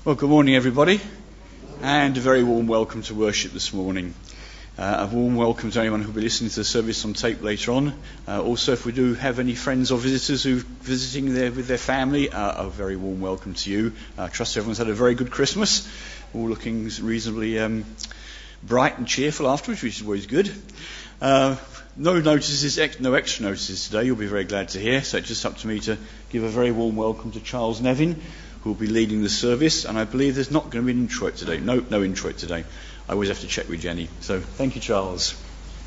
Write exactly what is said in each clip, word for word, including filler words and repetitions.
Well, good morning, everybody, and a very warm welcome to worship this morning. Uh, a warm welcome to anyone who will be listening to the service on tape later on. Uh, also, if we do have any friends or visitors who are visiting there with their family, uh, a very warm welcome to you. I uh, trust everyone's had a very good Christmas, all looking reasonably um, bright and cheerful afterwards, which is always good. Uh, no notices, ex- no extra notices today, you'll be very glad to hear. So it's just up to me to give a very warm welcome to Charles Nevin, who will be leading the service, and I believe there's not going to be an introit today. No, no introit today. I always have to check with Jenny. So thank you, Charles.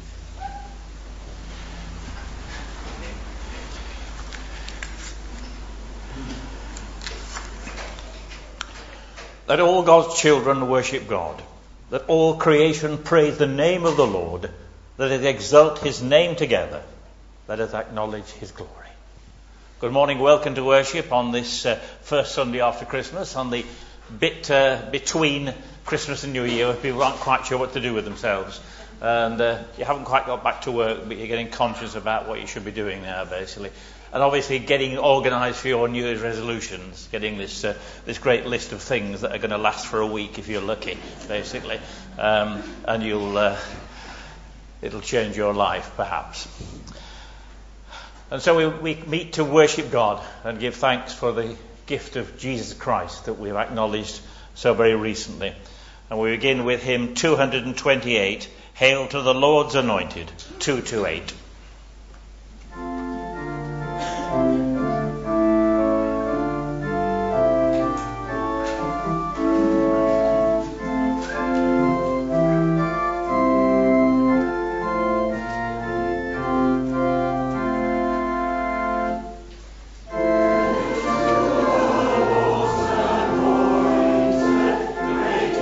Let all God's children worship God. Let all creation praise the name of the Lord. Let it exalt his name together. Let us acknowledge his glory. Good morning, welcome to worship on this uh, first Sunday after Christmas, on the bit uh, between Christmas and New Year, where people aren't quite sure what to do with themselves. And uh, you haven't quite got back to work, but you're getting conscious about what you should be doing now, basically. And obviously getting organised for your New Year's resolutions, getting this uh, this great list of things that are going to last for a week if you're lucky, basically. Um, and you'll uh, it'll change your life, perhaps. And so we, we meet to worship God and give thanks for the gift of Jesus Christ that we've acknowledged so very recently. And we begin with hymn two hundred twenty-eight, Hail to the Lord's Anointed, two twenty-eight.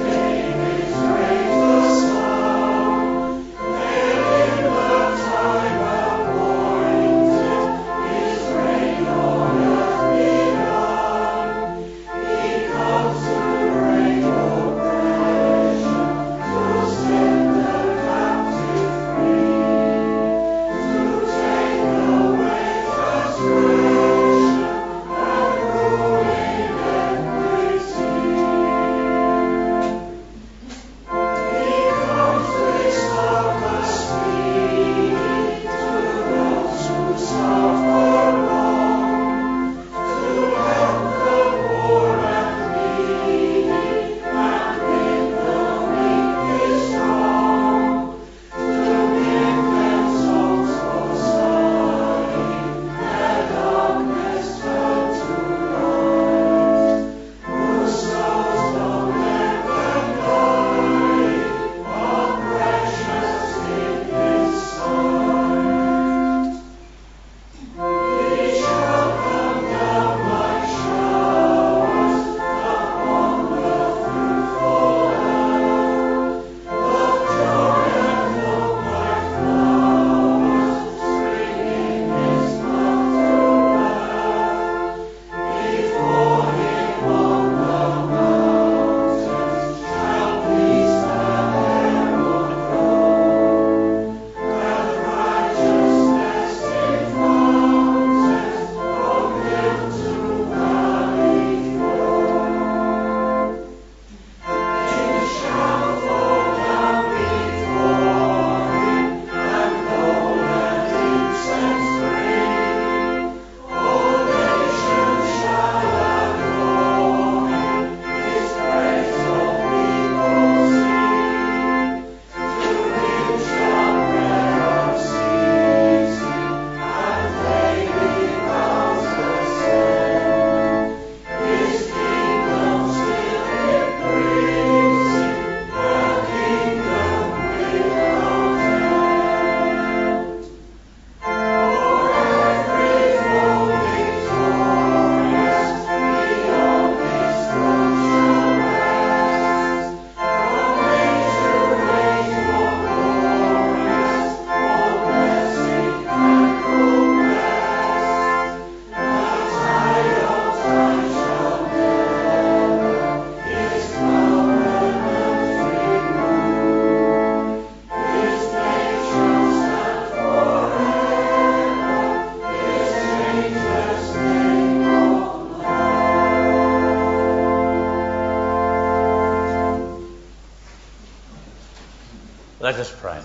Time Let us pray.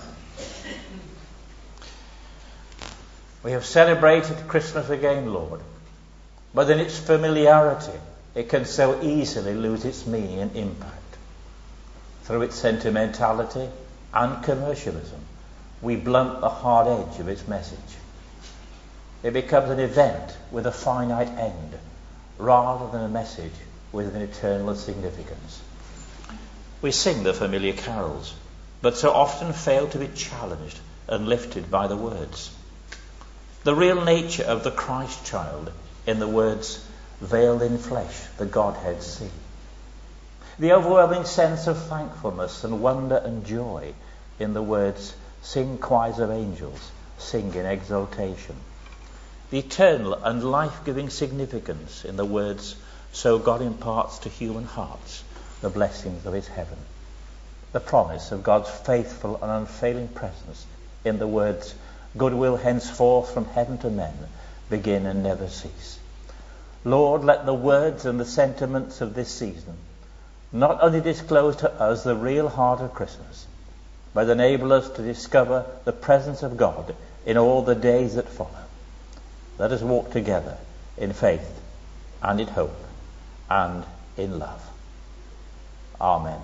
We have celebrated Christmas again, Lord, but in its familiarity, it can so easily lose its meaning and impact. Through its sentimentality and commercialism, we blunt the hard edge of its message. It becomes an event with a finite end, rather than a message with an eternal significance. We sing the familiar carols, but so often fail to be challenged and lifted by the words. The real nature of the Christ child in the words, veiled in flesh, the Godhead see. The overwhelming sense of thankfulness and wonder and joy in the words, sing choirs of angels, sing in exultation. The eternal and life-giving significance in the words, so God imparts to human hearts the blessings of his heaven. The promise of God's faithful and unfailing presence in the words, goodwill henceforth from heaven to men begin and never cease. Lord, let the words and the sentiments of this season not only disclose to us the real heart of Christmas, but enable us to discover the presence of God in all the days that follow. Let us walk together in faith and in hope and in love. Amen.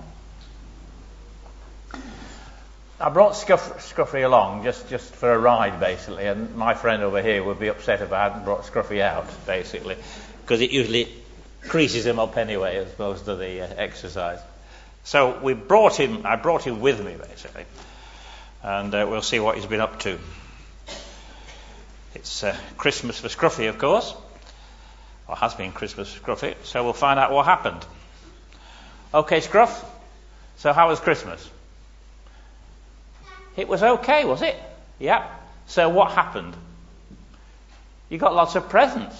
I brought Scuff- Scruffy along just, just for a ride, basically, and my friend over here would be upset if I hadn't brought Scruffy out, basically, because it usually creases him up anyway, as opposed to the uh, exercise. So we brought him. I brought him with me, basically, and uh, we'll see what he's been up to. It's uh, Christmas for Scruffy, of course, or has been Christmas for Scruffy. So we'll find out what happened. Okay, Scruff. So how was Christmas? It was okay, was it? Yeah. So what happened? You got lots of presents.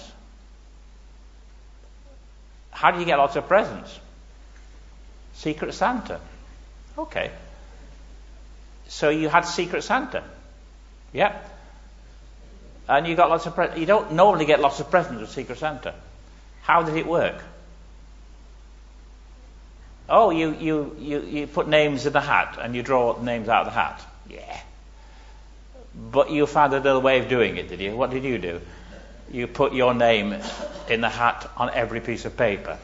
How do you get lots of presents? Secret Santa. Okay. So you had Secret Santa. Yeah. And you got lots of presents. You don't normally get lots of presents with Secret Santa. How did it work? Oh, you, you, you, you put names in the hat and you draw names out of the hat. Yeah. But you found another way of doing it, did you? What did you do? You put your name in the hat on every piece of paper.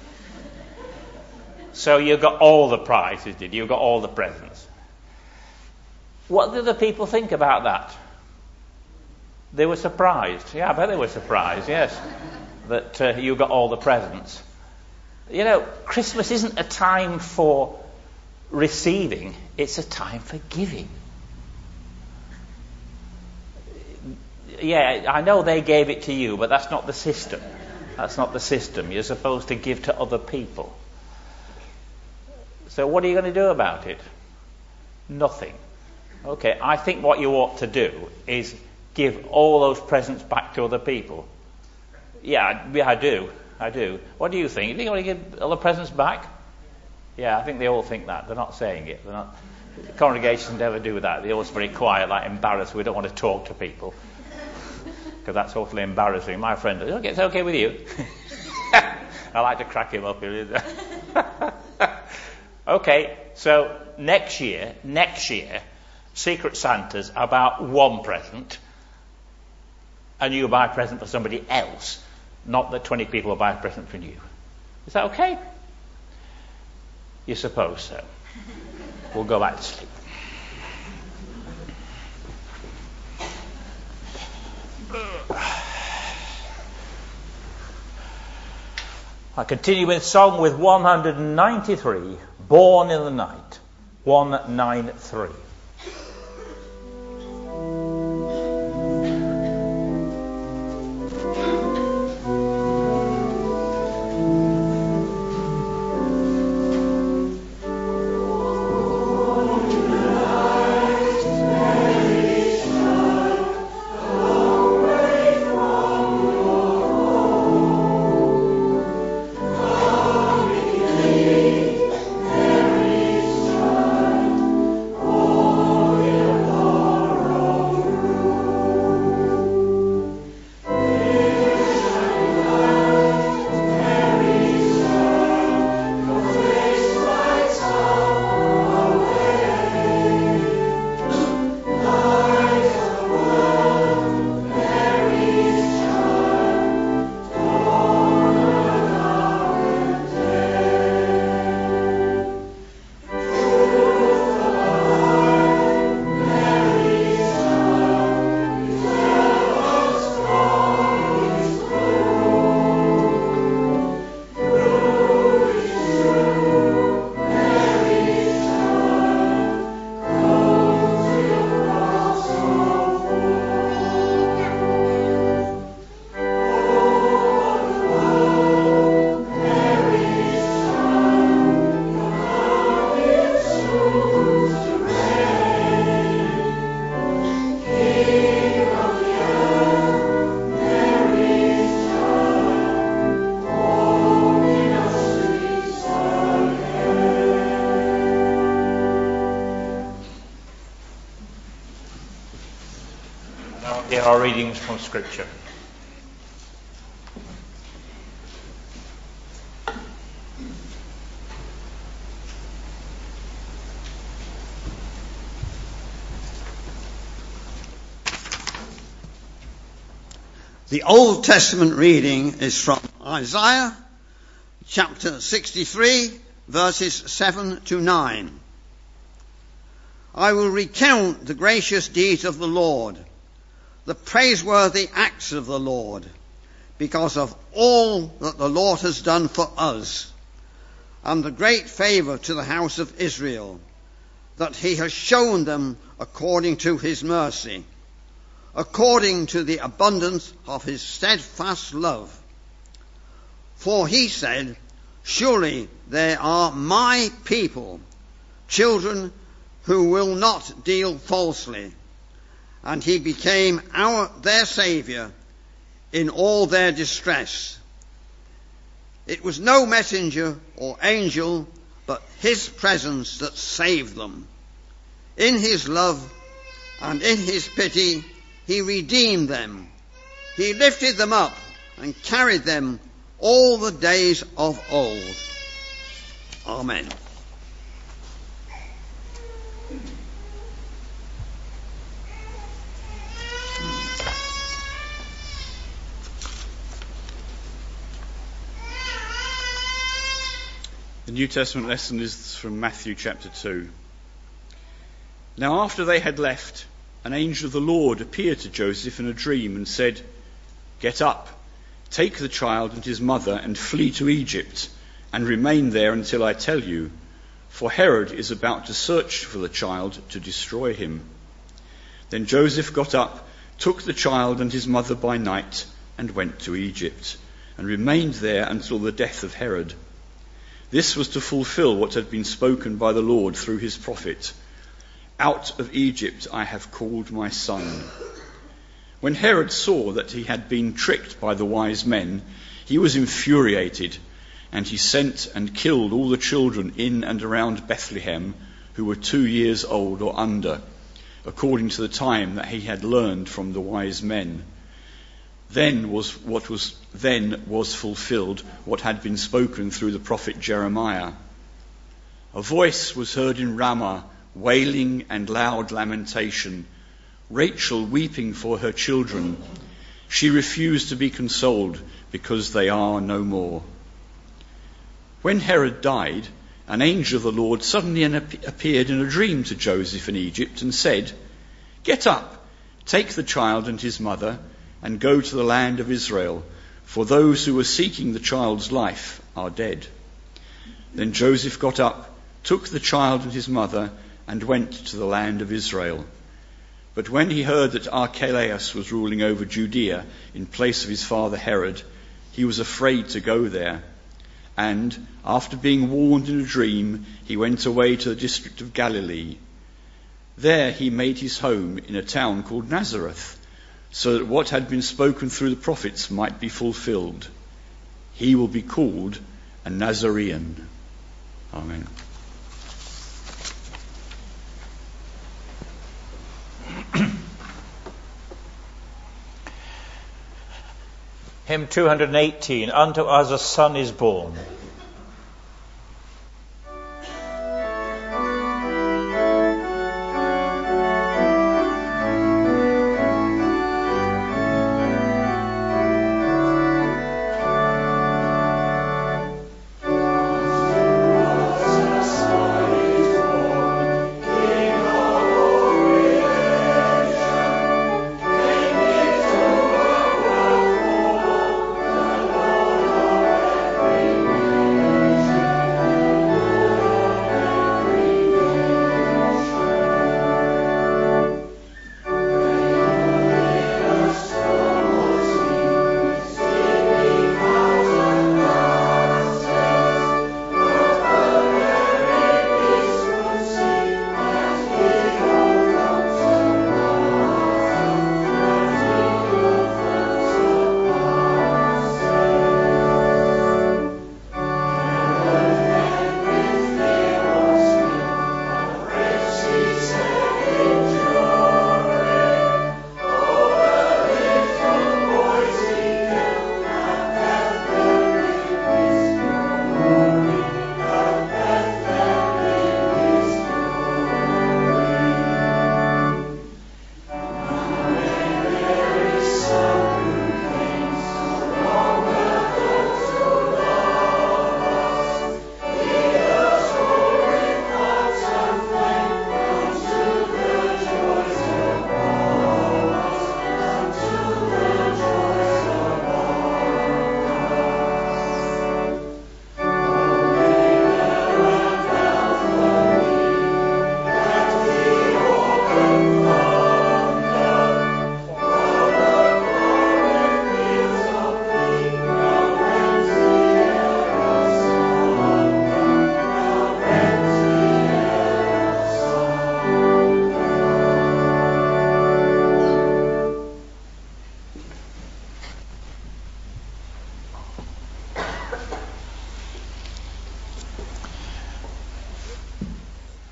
So you got all the prizes, did you? You got all the presents. What did the people think about that? They were surprised. Yeah, I bet they were surprised, yes, that uh, you got all the presents. You know, Christmas isn't a time for receiving, it's a time for giving. Yeah, I know they gave it to you, but that's not the system. That's not the system. You're supposed to give to other people. So what are you going to do about it? Nothing. Okay, I think what you ought to do is give all those presents back to other people. Yeah, yeah, I do. I do. What do you think? You think you want to give all the presents back? Yeah, I think they all think that. They're not saying it. They're not. The congregations never do that. They're always very quiet, like embarrassed. We don't want to talk to people because that's awfully embarrassing. My friend, okay, it's okay with you. I like to crack him up. Okay, so next year, next year, Secret Santa's about one present, and you buy a present for somebody else. Not that twenty people will buy a present from you. Is that okay? You suppose so. We'll go back to sleep. I continue with song with one hundred ninety-three, Born in the Night. one ninety-three. Oh readings from Scripture. The Old Testament reading is from Isaiah chapter sixty-three, verses seven to nine. I will recount the gracious deeds of the Lord, the praiseworthy acts of the Lord, because of all that the Lord has done for us, and the great favour to the house of Israel, that he has shown them according to his mercy, according to the abundance of his steadfast love. For he said, surely they are my people, children who will not deal falsely. And he became our their Saviour in all their distress. It was no messenger or angel, but his presence that saved them. In his love and in his pity he redeemed them. He lifted them up and carried them all the days of old. Amen. The New Testament lesson is from Matthew chapter two. Now after they had left, an angel of the Lord appeared to Joseph in a dream and said, get up, take the child and his mother and flee to Egypt and remain there until I tell you, for Herod is about to search for the child to destroy him. Then Joseph got up, took the child and his mother by night and went to Egypt and remained there until the death of Herod. This was to fulfill what had been spoken by the Lord through his prophet. Out of Egypt I have called my son. When Herod saw that he had been tricked by the wise men, he was infuriated, and he sent and killed all the children in and around Bethlehem who were two years old or under, according to the time that he had learned from the wise men. Then was what was then was fulfilled what had been spoken through the prophet Jeremiah. A voice was heard in Ramah, wailing and loud lamentation, Rachel weeping for her children. She refused to be consoled because they are no more. When Herod died, an angel of the Lord suddenly appeared in a dream to Joseph in Egypt and said, get up, take the child and his mother and go to the land of Israel, for those who were seeking the child's life are dead. Then Joseph got up, took the child and his mother and went to the land of Israel. But when he heard that Archelaus was ruling over Judea in place of his father Herod, he was afraid to go there. And, after being warned in a dream, he went away to the district of Galilee. There he made his home in a town called Nazareth, so that what had been spoken through the prophets might be fulfilled. He will be called a Nazarene. Amen. Hymn two hundred eighteen, Unto Us a Son is Born. Amen.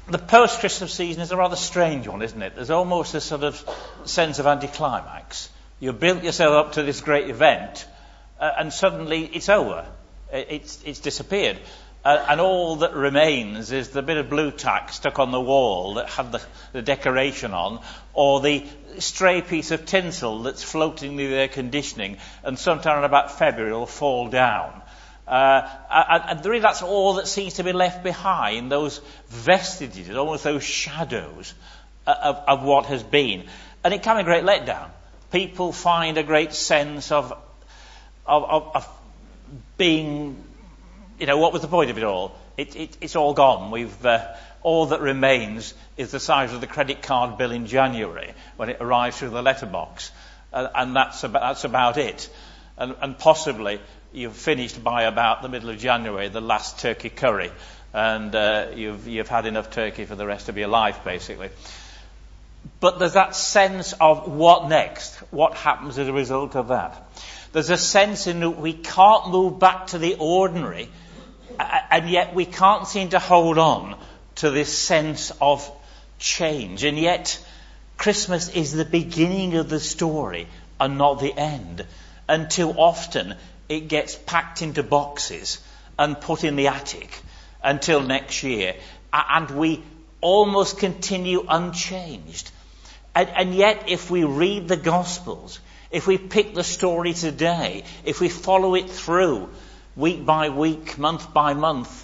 the post-Christmas season is a rather strange one, isn't it? There's almost a sort of sense of anticlimax. You built yourself up to this great event, uh, and suddenly it's over. It's, it's disappeared. Uh, and all that remains is the bit of blue tack stuck on the wall that had the, the decoration on, or the stray piece of tinsel that's floating near the air conditioning, and sometime in about February will fall down. Uh, and, and really that's all that seems to be left behind, those vestiges, almost those shadows of, of what has been. And it can be a great letdown. People find a great sense of, of, of, of being, you know, what was the point of it all? It, it, it's all gone. We've uh, all that remains is the size of the credit card bill in January when it arrives through the letterbox, uh, and that's about, that's about it. And, and possibly you've finished by about the middle of January the last turkey curry, and uh, you've you've had enough turkey for the rest of your life, basically. But there's that sense of what next? What happens as a result of that? There's a sense in that we can't move back to the ordinary, and yet we can't seem to hold on to this sense of change. And yet Christmas is the beginning of the story and not the end. And too often it gets packed into boxes and put in the attic until next year. And we almost continue unchanged. And, and yet if we read the Gospels, if we pick the story today, if we follow it through week by week, month by month,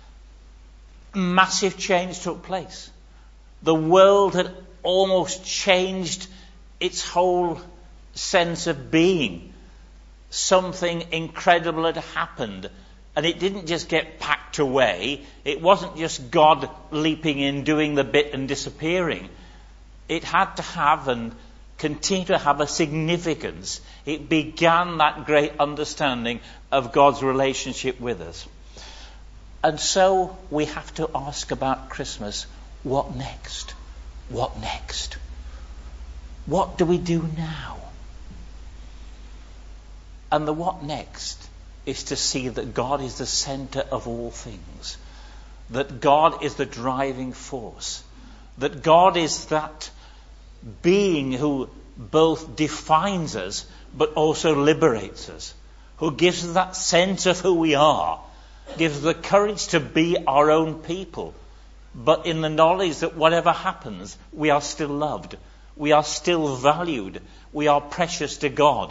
massive change took place. The world had almost changed its whole sense of being. Something incredible had happened, and it didn't just get packed away. It wasn't just God leaping in, doing the bit and disappearing. It had to have and continue to have a significance. It began that great understanding of God's relationship with us. And so we have to ask about Christmas, what next? What next? What do we do now? And the what next is to see that God is the centre of all things, that God is the driving force, that God is that being who both defines us but also liberates us, who gives us that sense of who we are, gives us the courage to be our own people, but in the knowledge that whatever happens, we are still loved, we are still valued, we are precious to God.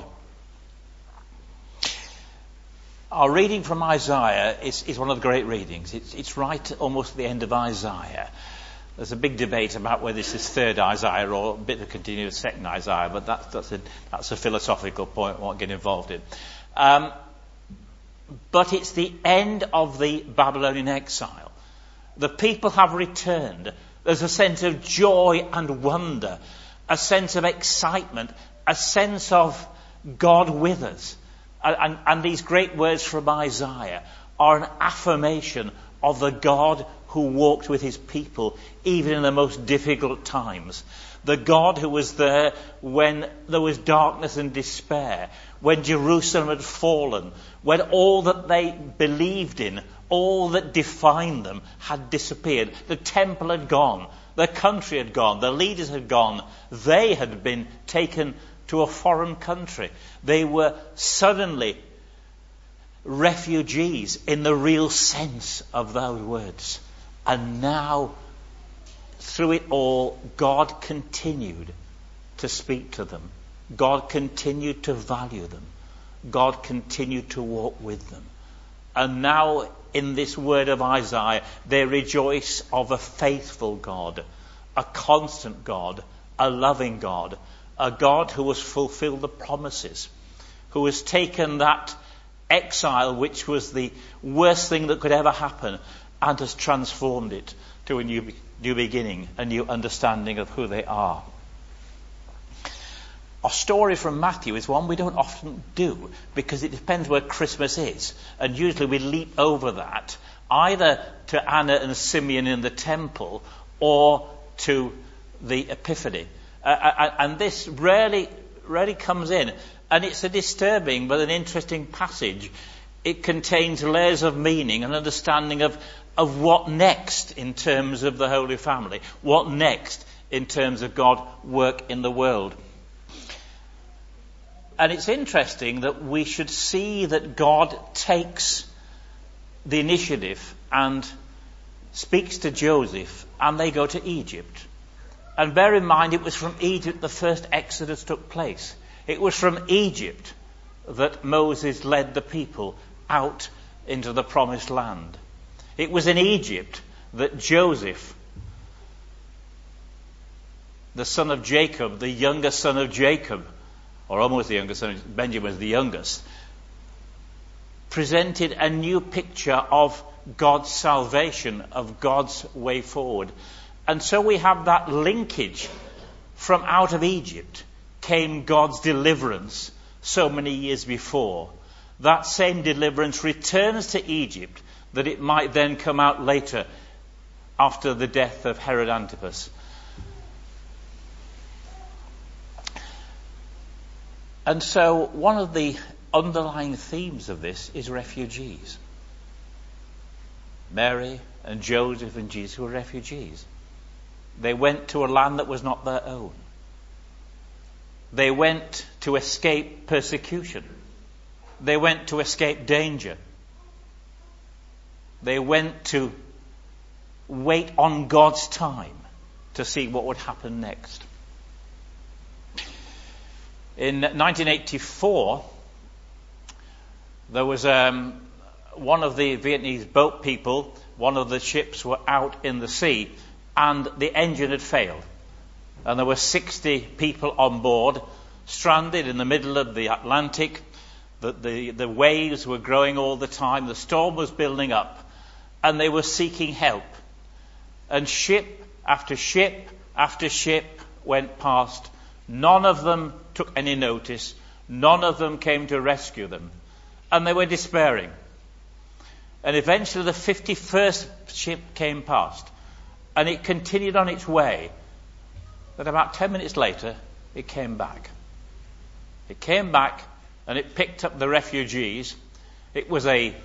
Our reading from Isaiah is, is one of the great readings. It's, it's right almost at the end of Isaiah. There's a big debate about whether this is third Isaiah or a bit of continuous second Isaiah, but that, that's, a, that's a philosophical point I won't get involved in. Um, but it's the end of the Babylonian exile. The people have returned. There's a sense of joy and wonder, a sense of excitement, a sense of God with us. And, and, and these great words from Isaiah are an affirmation of the God who walked with his people even in the most difficult times. The God who was there when there was darkness and despair, when Jerusalem had fallen, when all that they believed in, all that defined them had disappeared. The temple had gone, the country had gone, the leaders had gone, they had been taken to a foreign country. They were suddenly refugees in the real sense of those words. And now, through it all, God continued to speak to them. God continued to value them. God continued to walk with them. And now, in this word of Isaiah, they rejoice of a faithful God, a constant God, a loving God, a God who has fulfilled the promises, who has taken that exile, which was the worst thing that could ever happen, and has transformed it to a new, new beginning, a new understanding of who they are. Our story from Matthew is one we don't often do, because it depends where Christmas is. And usually we leap over that, either to Anna and Simeon in the temple, or to the Epiphany. Uh, and this rarely, rarely comes in. And it's a disturbing but an interesting passage. it contains layers of meaning and understanding of, of what next in terms of the Holy Family, what next in terms of God work in the world. And it's interesting that we should see that God takes the initiative and speaks to Joseph, and they go to Egypt. And bear in mind, it was from Egypt the first Exodus took place. It was from Egypt that Moses led the people out into the promised land. It was in Egypt that Joseph, the son of Jacob, the youngest son of Jacob, or almost the youngest son, Benjamin was the youngest, presented a new picture of God's salvation, of God's way forward. And so we have that linkage. From out of Egypt came God's deliverance so many years before. That same deliverance returns to Egypt, that it might then come out later after the death of Herod Antipas. And so one of the underlying themes of this is refugees. Mary and Joseph and Jesus were refugees. They went to a land that was not their own. They went to escape persecution. They went to escape danger. They went to wait on God's time to see what would happen next. In nineteen eighty-four, there was um, one of the Vietnamese boat people, one of the ships were out in the sea, and the engine had failed. And there were sixty people on board, stranded in the middle of the Atlantic. The, the, the waves were growing all the time. The storm was building up. And they were seeking help. And ship after ship after ship went past. None of them took any notice. None of them came to rescue them. And they were despairing. And eventually the fifty-first ship came past. And it continued on its way. But about ten minutes later, it came back. It came back and it picked up the refugees. It was a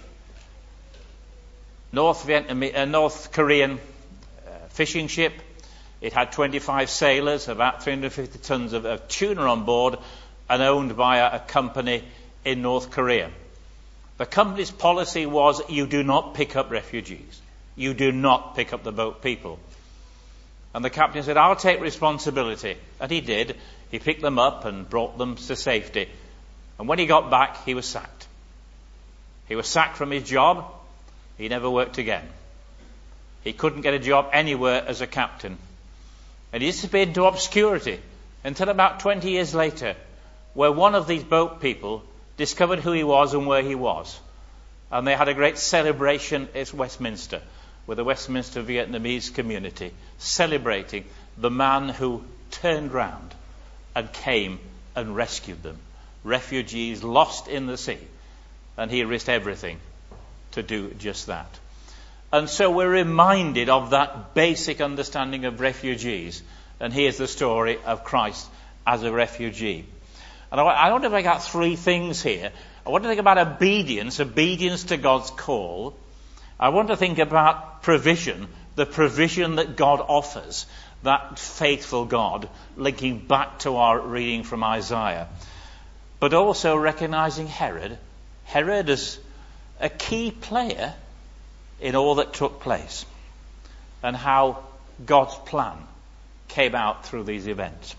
North Vietnamese, a North Korean uh, fishing ship. It had twenty-five sailors, about three hundred fifty tons of, of tuna on board, and owned by a, a company in North Korea. The company's policy was, you do not pick up refugees. You do not pick up the boat people. And the captain said, I'll take responsibility. And he did. He picked them up and brought them to safety. And when he got back, he was sacked. He was sacked from his job. He never worked again. He couldn't get a job anywhere as a captain. And he disappeared into obscurity until about twenty years later, where one of these boat people discovered who he was and where he was. And they had a great celebration at Westminster, with the Westminster Vietnamese community, celebrating the man who turned round and came and rescued them. Refugees lost in the sea. And he risked everything to do just that. And so we're reminded of that basic understanding of refugees. And here's the story of Christ as a refugee. And I want to make out three things here. I want to think about obedience, obedience to God's call. I want to think about provision, the provision that God offers, that faithful God, linking back to our reading from Isaiah. But also recognizing Herod, Herod as a key player in all that took place, and how God's plan came out through these events.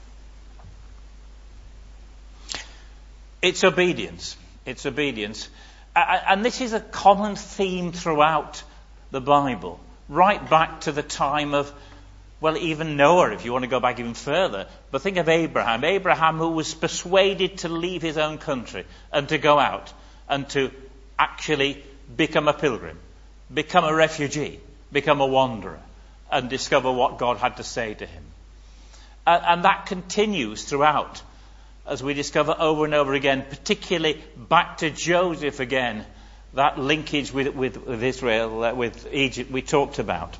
It's obedience. It's obedience. And this is a common theme throughout the Bible, right back to the time of, well, even Noah, if you want to go back even further. But think of Abraham. Abraham, who was persuaded to leave his own country and to go out and to actually become a pilgrim, become a refugee, become a wanderer, and discover what God had to say to him. And, and that continues throughout, as we discover over and over again, particularly back to Joseph again, that linkage with, with, with Israel, uh, with Egypt we talked about.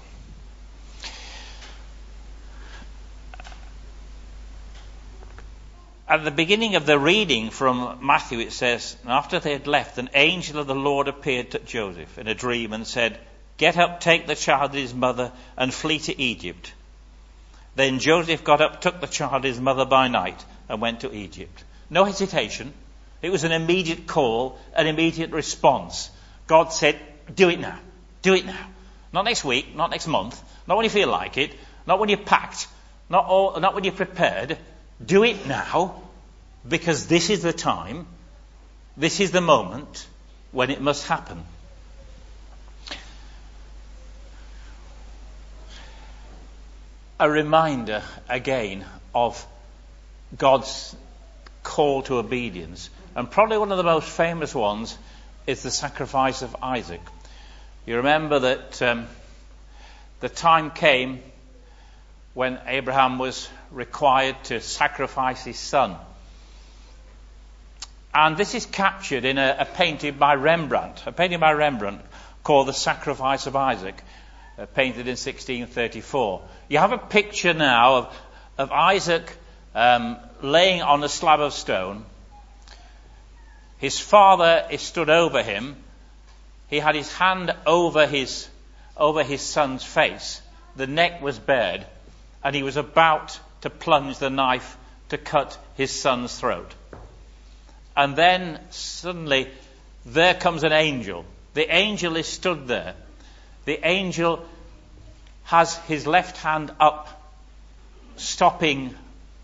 At the beginning of the reading from Matthew, it says, after they had left, an angel of the Lord appeared to Joseph in a dream and said, "Get up, take the child and his mother, and flee to Egypt." Then Joseph got up, took the child and his mother by night, and went to Egypt. No hesitation. It was an immediate call, an immediate response. God said, do it now. Do it now. Not next week, not next month, not when you feel like it, not when you're packed, not, all, not when you're prepared. Do it now, because this is the time, this is the moment when it must happen. A reminder again of God's call to obedience, and probably one of the most famous ones is the sacrifice of Isaac. You remember that um, the time came when Abraham was required to sacrifice his son. And this is captured in a, a painting by Rembrandt, a painting by Rembrandt called The Sacrifice of Isaac, uh, painted in sixteen thirty-four. You have a picture now of, of Isaac um, laying on a slab of stone. His father is stood over him. He had his hand over his, over his son's face. The neck was bared, and he was about to plunge the knife to cut his son's throat. And then suddenly there comes an angel. The angel is stood there. The angel has his left hand up, stopping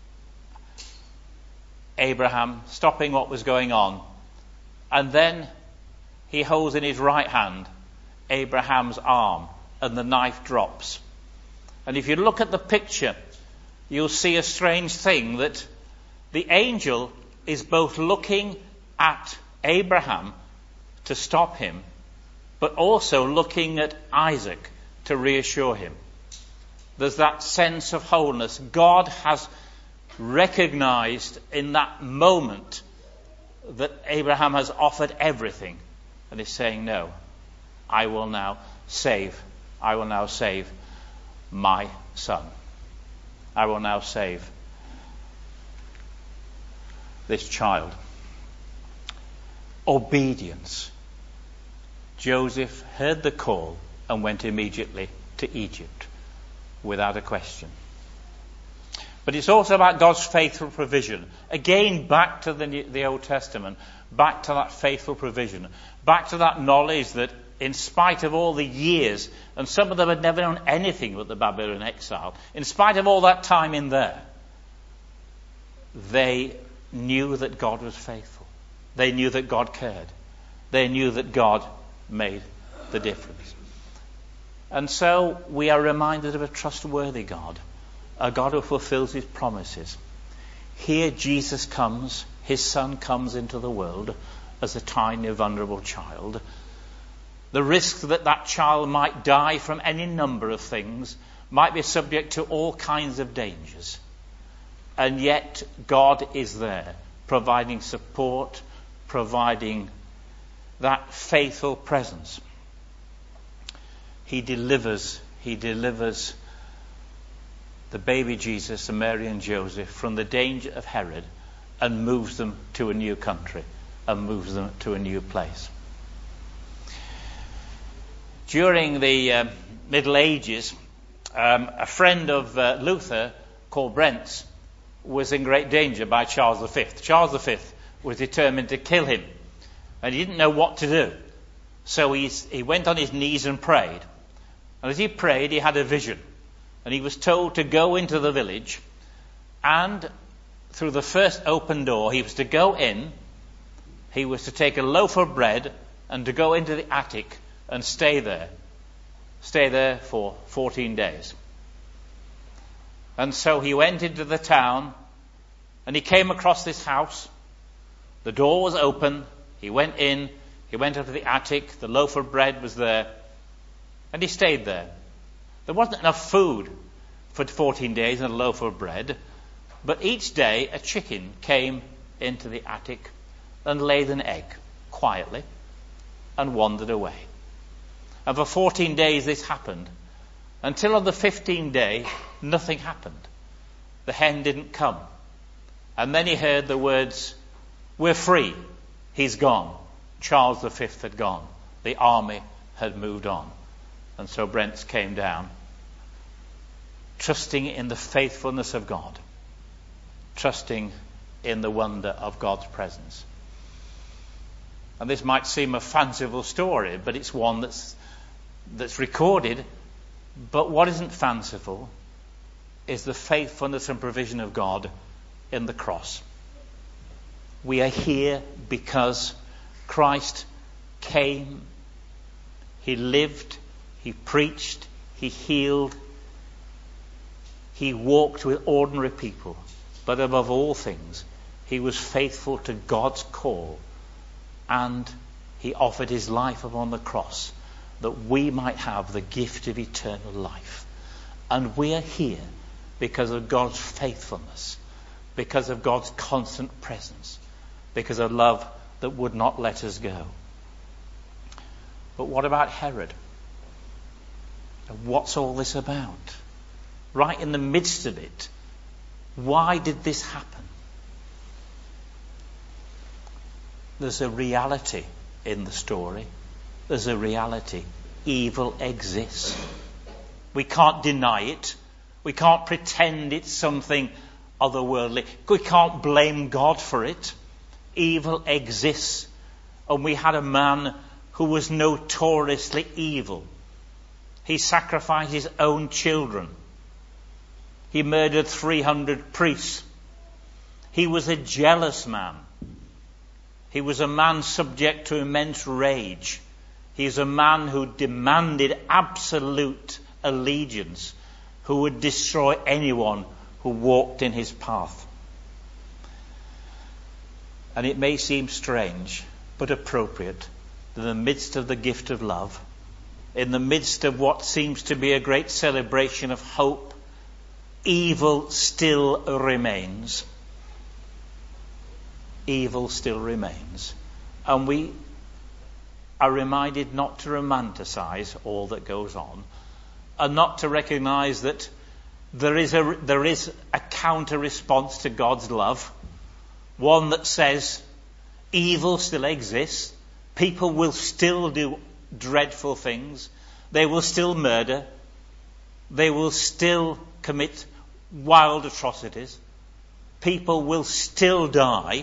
Abraham, stopping what was going on. And then he holds in his right hand Abraham's arm, and the knife drops. And if you look at the picture, you'll see a strange thing, that the angel is both looking at Abraham to stop him, but also looking at Isaac to reassure him. There's that sense of wholeness. God has recognized in that moment that Abraham has offered everything, and is saying, no, I will now save, I will now save my son. I will now save this child. Obedience. Joseph heard the call and went immediately to Egypt without a question. But it's also about God's faithful provision. Again, back to the, New, the Old Testament, back to that faithful provision, back to that knowledge that in spite of all the years, and some of them had never known anything but the Babylonian exile, in spite of all that time in there, they knew that God was faithful. They knew that God cared. They knew that God made the difference. And so we are reminded of a trustworthy God, a God who fulfills his promises. Here Jesus comes, his son comes into the world as a tiny, vulnerable child. The risk that that child might die from any number of things, might be subject to all kinds of dangers. And yet God is there, providing support, providing that faithful presence. He delivers, he delivers the baby Jesus and Mary and Joseph from the danger of Herod, and moves them to a new country, and moves them to a new place. During the uh, Middle Ages, um, a friend of uh, Luther called Brentz was in great danger by Charles the Fifth. Charles the Fifth was determined to kill him, and he didn't know what to do. So he's, he went on his knees and prayed. And as he prayed, he had a vision. And he was told to go into the village, and through the first open door, he was to go in, he was to take a loaf of bread, and to go into the attic and stay there. Stay there for fourteen days. And so he went into the town, and he came across this house. The door was open. He went in. He went up to the attic. The loaf of bread was there. And he stayed there. There wasn't enough food for fourteen days and a loaf of bread. But each day a chicken came into the attic and laid an egg quietly and wandered away. And for fourteen days this happened, until on the fifteenth day nothing happened. The hen didn't come, And then he heard the words, "We're free." He's gone. Charles the Fifth had gone. The army had moved on. And so Brents came down, trusting in the faithfulness of God, trusting in the wonder of God's presence. And this might seem a fanciful story, but it's one that's that's recorded. But what isn't fanciful is the faithfulness and provision of God in the cross. We are here because Christ came, he lived, he preached, he healed, he walked with ordinary people, but above all things, he was faithful to God's call, and he offered his life upon the cross that we might have the gift of eternal life. And we are here because of God's faithfulness, because of God's constant presence, because of love that would not let us go. But what about Herod? And what's all this about? Right in the midst of it, why did this happen? There's a reality in the story. There's a reality. Evil exists. We can't deny it. We can't pretend it's something otherworldly. We can't blame God for it. Evil exists. And we had a man who was notoriously evil. He sacrificed his own children. He murdered three hundred priests. He was a jealous man. He was a man subject to immense rage. He is a man who demanded absolute allegiance, who would destroy anyone who walked in his path. And it may seem strange, but appropriate, that in the midst of the gift of love, in the midst of what seems to be a great celebration of hope, evil still remains. Evil still remains. And we are reminded not to romanticize all that goes on, and not to recognize that there is a, there is a counter response to God's love. One that says evil still exists. People will still do dreadful things. They will still murder. They will still commit wild atrocities. People will still die.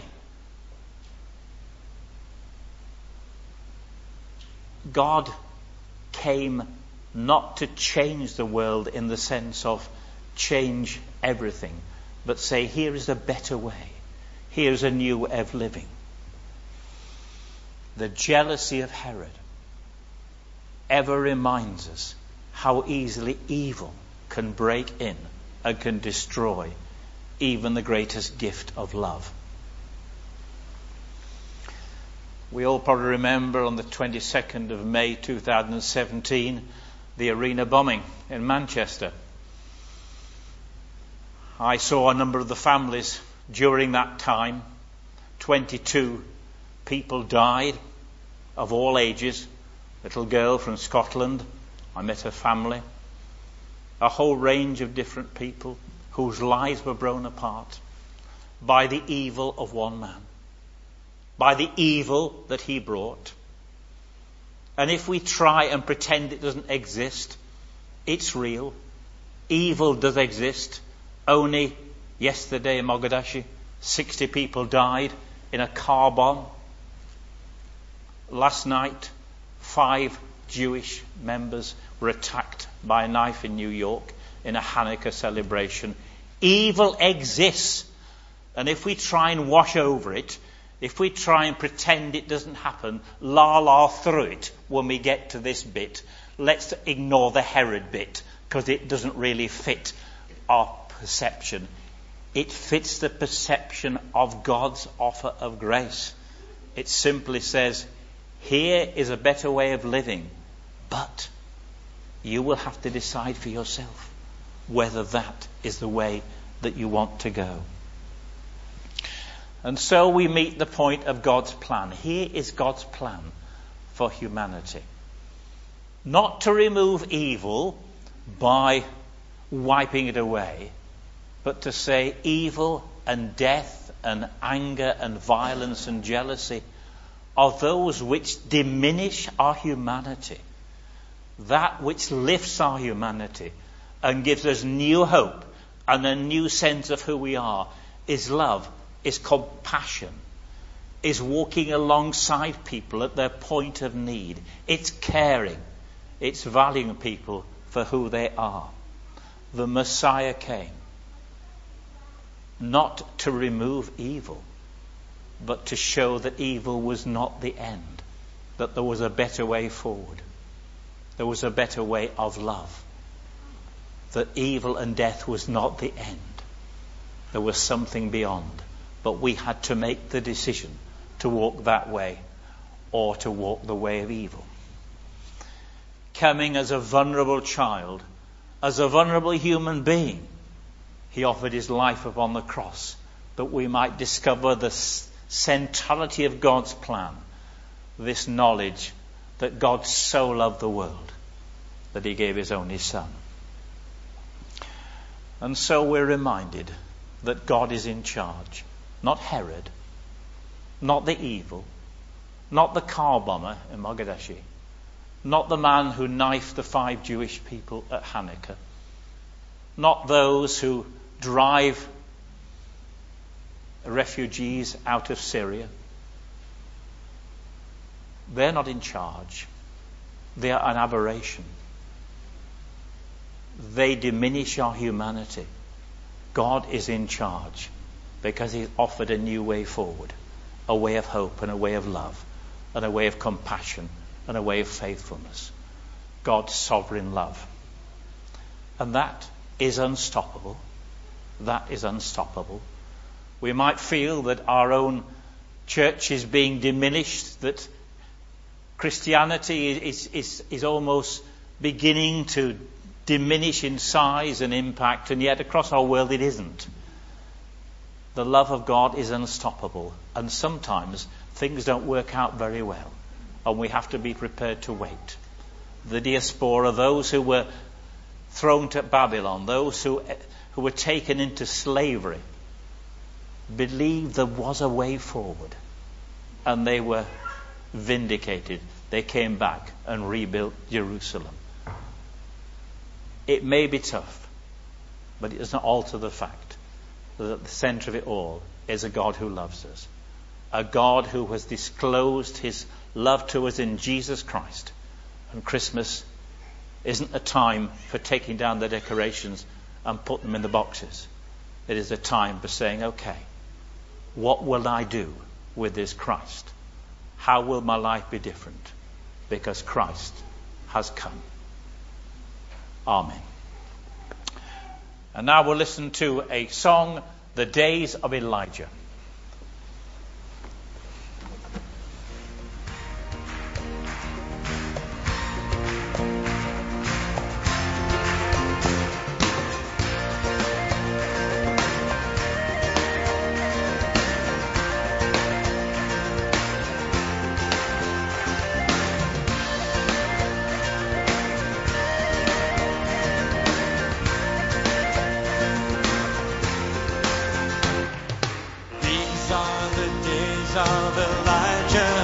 God came not to change the world in the sense of change everything, but say, here is a better way. Here's a new way of living. The jealousy of Herod ever reminds us how easily evil can break in and can destroy even the greatest gift of love. We all probably remember on the twenty-second of May two thousand seventeen, the arena bombing in Manchester. I saw a number of the families during that time. twenty-two people died of all ages. Little girl from Scotland, I met her family. A whole range of different people whose lives were blown apart by the evil of one man, by the evil that he brought. And if we try and pretend it doesn't exist, it's real. Evil does exist. Only yesterday in Mogadishu, sixty people died in a car bomb. Last night, five Jewish members were attacked by a knife in New York in a Hanukkah celebration. Evil exists. And if we try and wash over it, if we try and pretend it doesn't happen, la la through it when we get to this bit, let's ignore the Herod bit, because it doesn't really fit our perception. It fits the perception of God's offer of grace. It simply says, here is a better way of living, but you will have to decide for yourself whether that is the way that you want to go. And so we meet the point of God's plan. Here is God's plan for humanity. Not to remove evil by wiping it away, but to say evil and death and anger and violence and jealousy are those which diminish our humanity. That which lifts our humanity and gives us new hope and a new sense of who we are is love, is compassion, is walking alongside people at their point of need. It's caring. It's valuing people for who they are. The Messiah came not to remove evil, but to show that evil was not the end, that there was a better way forward. There was a better way of love. That evil and death was not the end. There was something beyond. But we had to make the decision to walk that way or to walk the way of evil. Coming as a vulnerable child, as a vulnerable human being, he offered his life upon the cross that we might discover the centrality of God's plan, this knowledge that God so loved the world that he gave his only Son. And so we're reminded that God is in charge, not Herod, not the evil, not the car bomber in Mogadishu, not the man who knifed the five Jewish people at Hanukkah, not those who drive refugees out of Syria. They're not in charge. They are an aberration. They diminish our humanity. God is in charge because he's offered a new way forward, a way of hope and a way of love and a way of compassion and a way of faithfulness. God's sovereign love. And that is unstoppable. That is unstoppable. We might feel that our own church is being diminished, that Christianity is, is, is almost beginning to diminish in size and impact, and yet across our world it isn't. The love of God is unstoppable, and sometimes things don't work out very well, and we have to be prepared to wait. The diaspora, those who were thrown to Babylon, those who, who were taken into slavery, believed there was a way forward, and they were vindicated. They came back and rebuilt Jerusalem. It may be tough, but it does not alter the fact that at the center of it all is a God who loves us, a God who has disclosed his love to us in Jesus Christ. And Christmas isn't a time for taking down the decorations and put them in the boxes. It is a time for saying, okay, what will I do with this Christ? How will my life be different? Because Christ has come. Amen. And now we'll listen to a song, The Days of Elijah. Of Elijah,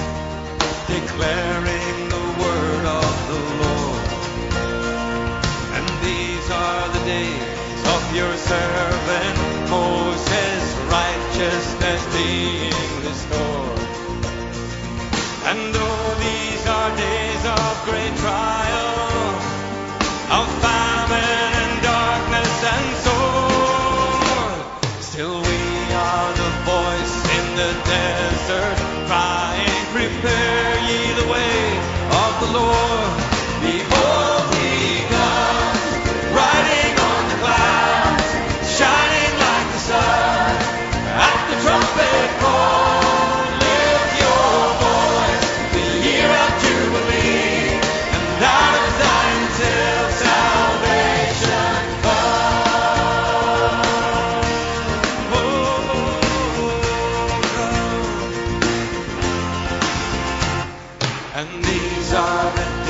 declaring the word of the Lord. And these are the days of your servant Moses, righteousness being restored. And though these are days of great trial, of famine and darkness and sword, still we are the voice in the desert, crying, prepare ye the way of the Lord. Behold, he comes, riding on the clouds, shining like the sun. At the trumpet call, lift your voice, the year of Jubilee, and out of Zion till salvation comes. And these are the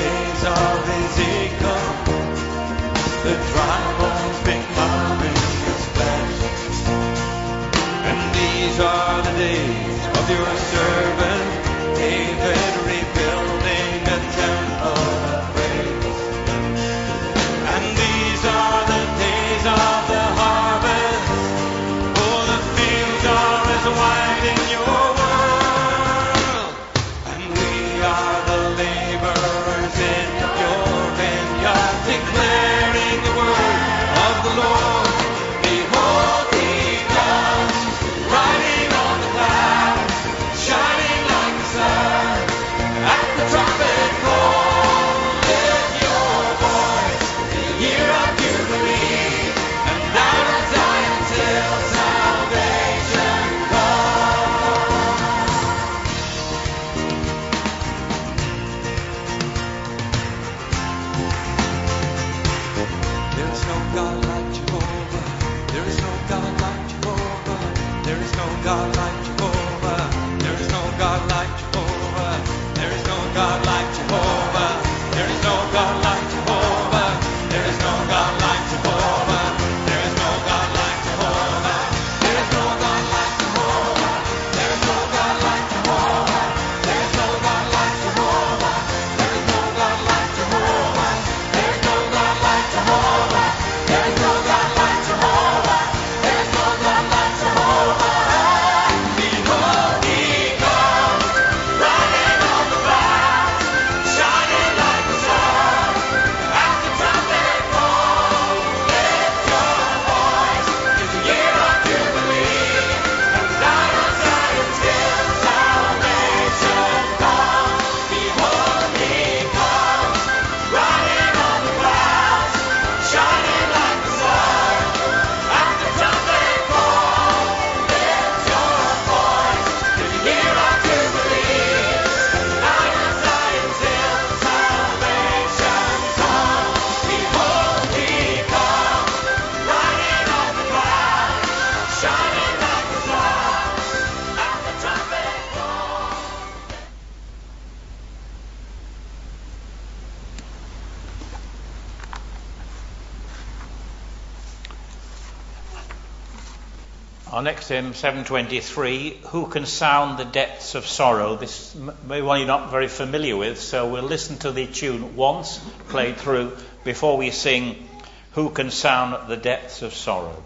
Our next hymn, seven twenty-three, Who Can Sound the Depths of Sorrow? This may be one you're not very familiar with, so we'll listen to the tune once, played through, before we sing Who Can Sound the Depths of Sorrow.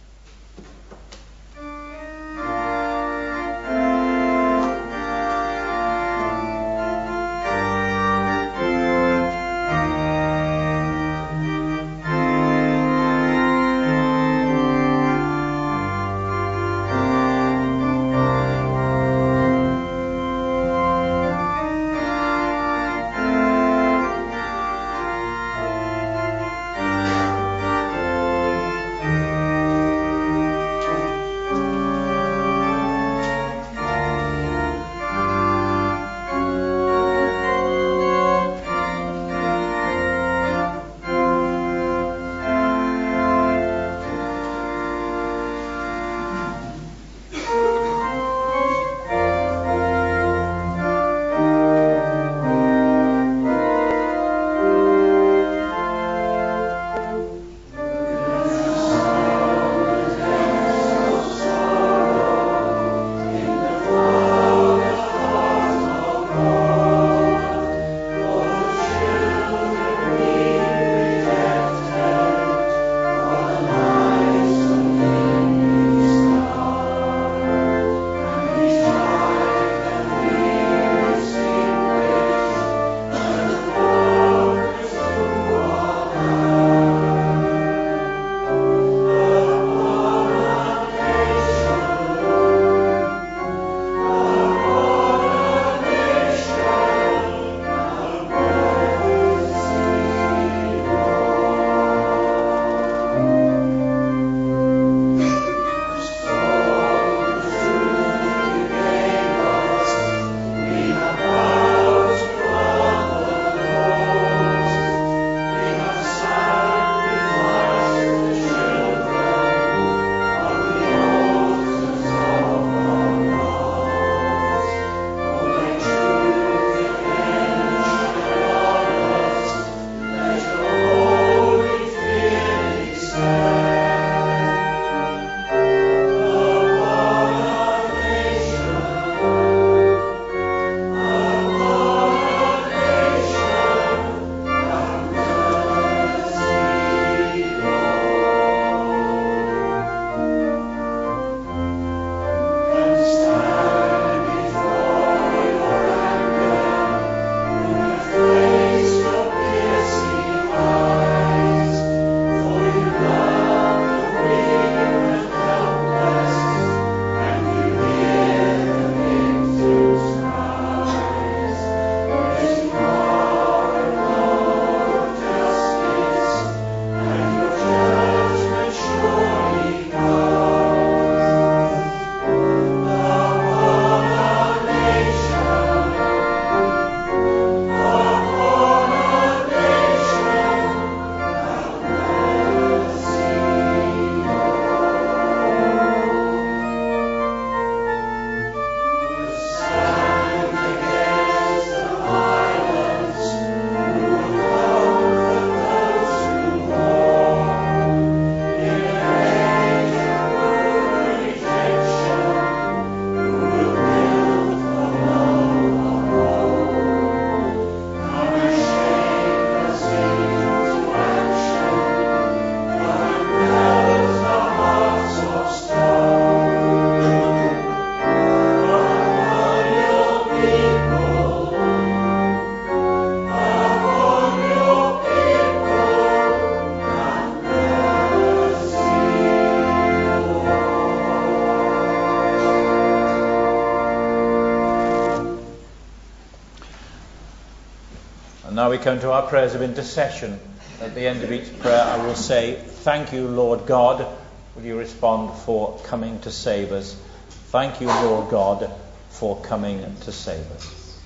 Now we come to our prayers of intercession. At the end of each prayer I will say, thank you, Lord God. Will you respond, for coming to save us? Thank you, Lord God, for coming to save us.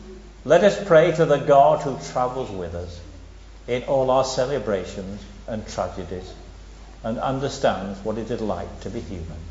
Let us pray to the God who travels with us in all our celebrations and tragedies and understands what it is like to be human.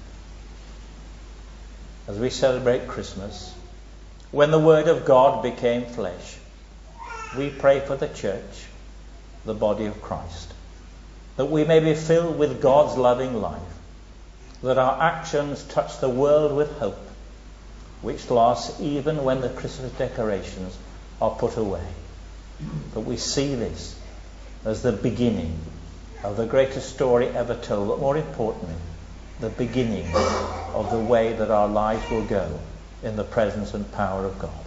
As we celebrate Christmas, when the Word of God became flesh, we pray for the church, the body of Christ, that we may be filled with God's loving life, that our actions touch the world with hope, which lasts even when the Christmas decorations are put away. That we see this as the beginning of the greatest story ever told, but more importantly, the beginning of the way that our lives will go in the presence and power of God.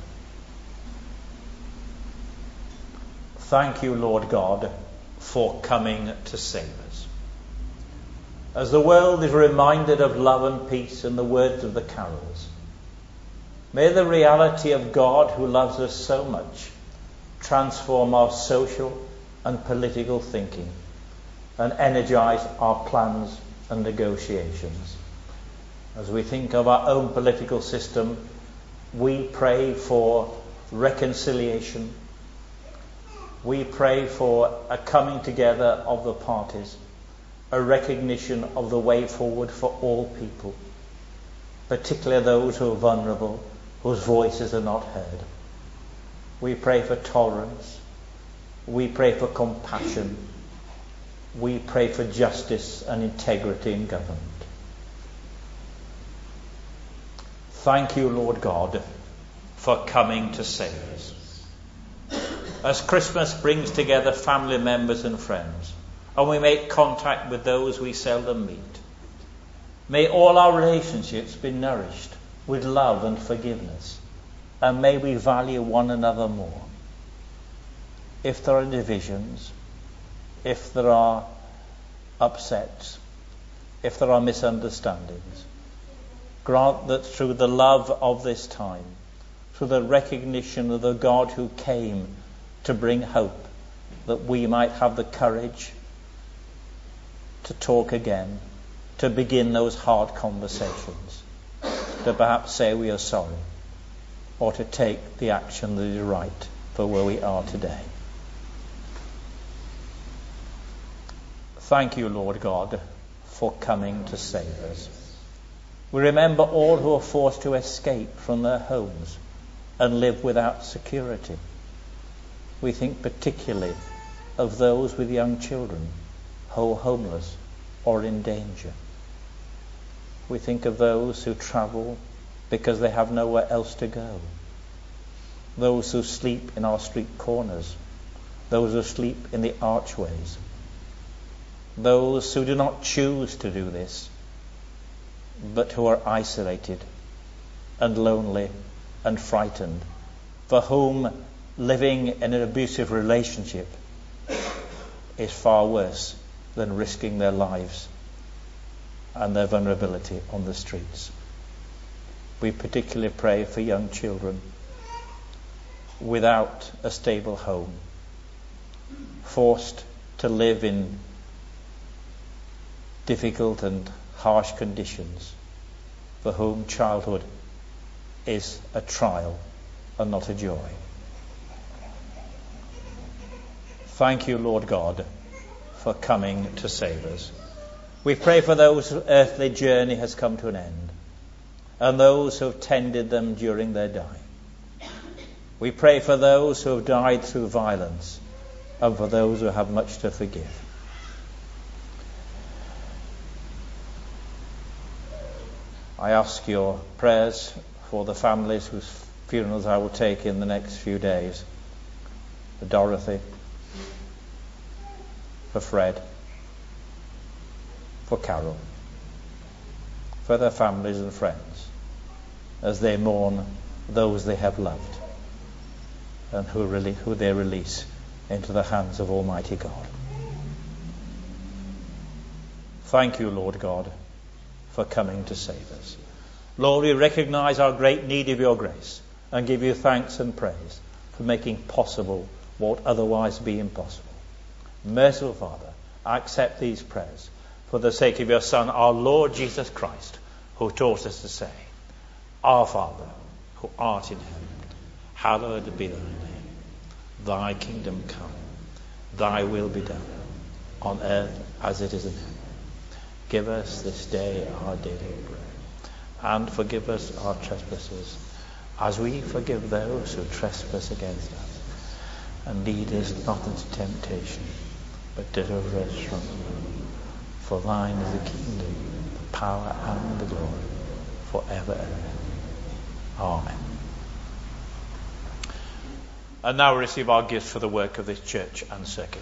Thank you, Lord God, for coming to save us. As the world is reminded of love and peace in the words of the carols, may the reality of God who loves us so much transform our social and political thinking and energize our plans and negotiations. As we think of our own political system, we pray for reconciliation. We pray for a coming together of the parties, a recognition of the way forward for all people, particularly those who are vulnerable, whose voices are not heard. We pray for tolerance. We pray for compassion. We pray for justice and integrity in government. Thank you, Lord God, for coming to save us. As Christmas brings together family members and friends, and we make contact with those we seldom meet, may all our relationships be nourished with love and forgiveness, and may we value one another more. If there are divisions, if there are upsets, if there are misunderstandings, grant that through the love of this time, through the recognition of the God who came to bring hope, that we might have the courage to talk again, to begin those hard conversations, to perhaps say we are sorry, or to take the action that is right for where we are today. Thank you, Lord God, for coming to save us. We remember all who are forced to escape from their homes and live without security. We think particularly of those with young children who are homeless or in danger. We think of those who travel because they have nowhere else to go. Those who sleep in our street corners. Those who sleep in the archways. Those who do not choose to do this, but who are isolated and lonely and frightened, for whom living in an abusive relationship is far worse than risking their lives and their vulnerability on the streets. We particularly pray for young children without a stable home, forced to live in difficult and harsh conditions, for whom childhood is a trial and not a joy. Thank you, Lord God, for coming to save us. We pray for those whose earthly journey has come to an end, and those who have tended them during their dying. We pray for those who have died through violence, and for those who have much to forgive. I ask your prayers for the families whose funerals I will take in the next few days. For Dorothy, for Fred, for Carol, for their families and friends, as they mourn those they have loved, and who, really, who they release into the hands of Almighty God. Thank you, Lord God, for coming to save us. Lord, we recognize our great need of your grace and give you thanks and praise for making possible what would otherwise be impossible. Merciful Father, I accept these prayers for the sake of your Son, our Lord Jesus Christ, who taught us to say, Our Father, who art in heaven, hallowed be thy name. Thy kingdom come, thy will be done, on earth as it is in heaven. Give us this day our daily bread, and forgive us our trespasses, as we forgive those who trespass against us. And lead us not into temptation, but deliver us from evil. For thine is the kingdom, power and the glory, forever and ever. Amen. And now we receive our gifts for the work of this church and circuit.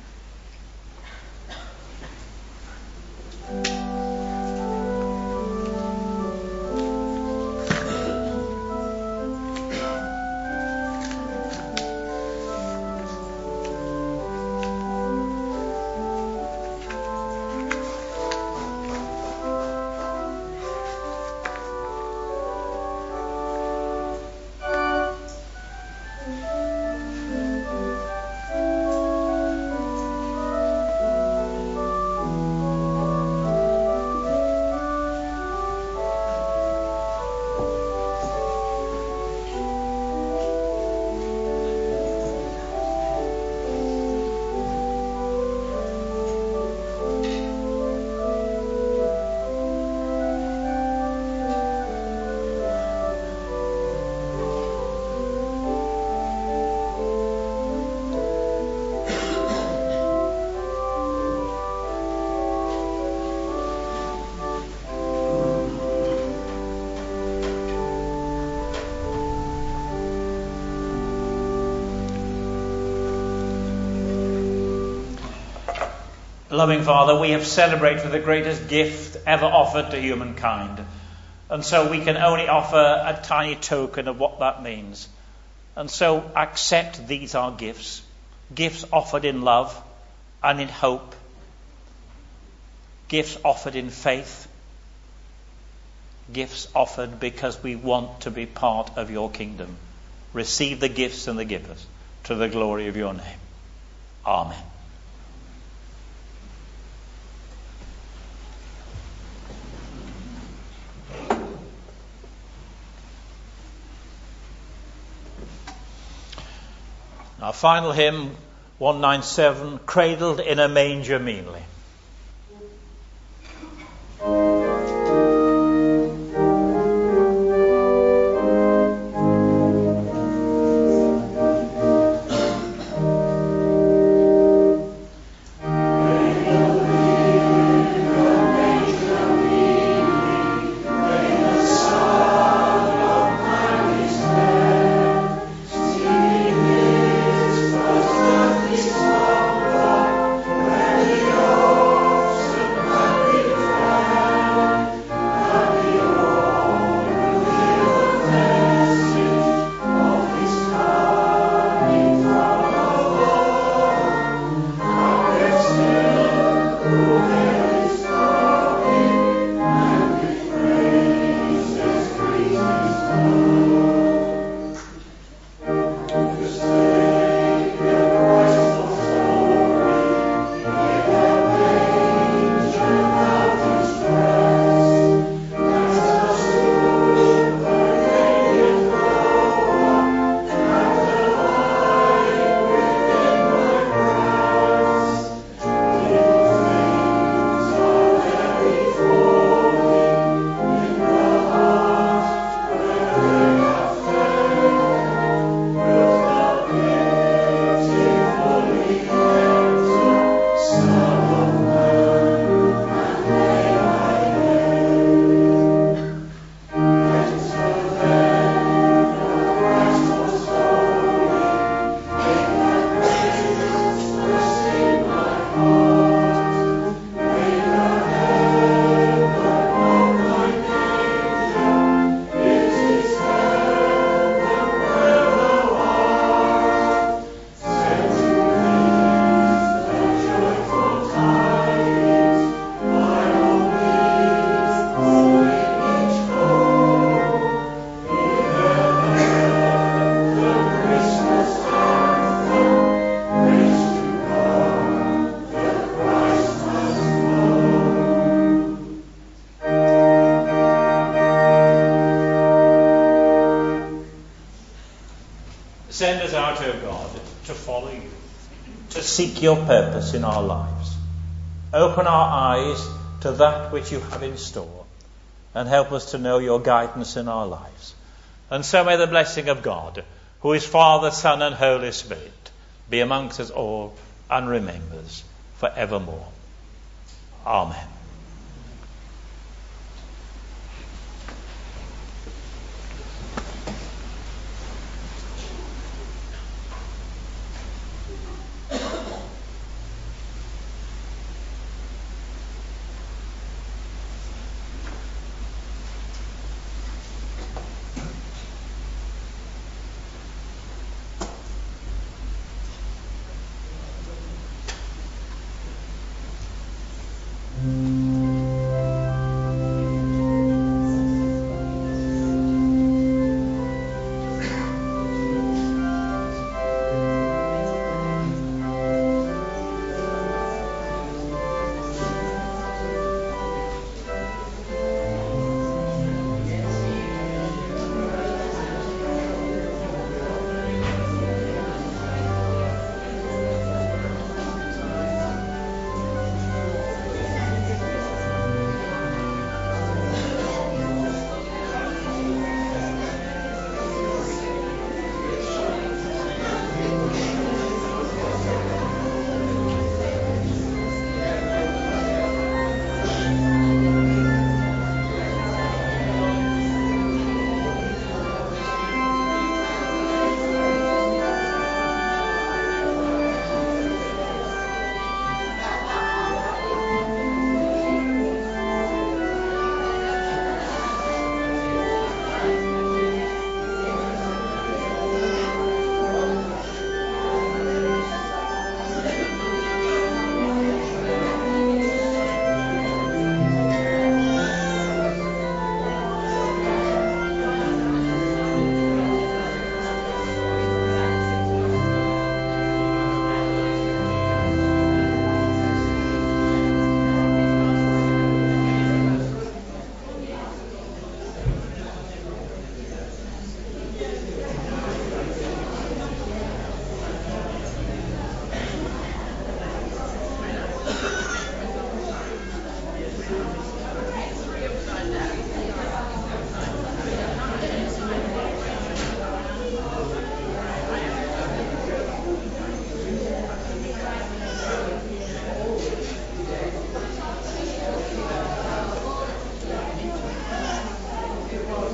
Loving Father, we have celebrated the greatest gift ever offered to humankind. And so we can only offer a tiny token of what that means. And so accept these our gifts. Gifts offered in love and in hope. Gifts offered in faith. Gifts offered because we want to be part of your kingdom. Receive the gifts and the givers to the glory of your name. Amen. Our final hymn, one ninety-seven, Cradled in a Manger Meanly. Send us out, O God, to follow you, to seek your purpose in our lives. Open our eyes to that which you have in store, and help us to know your guidance in our lives. And so may the blessing of God, who is Father, Son, and Holy Spirit, be amongst us all and remain with us forevermore. Amen.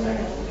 Spirit.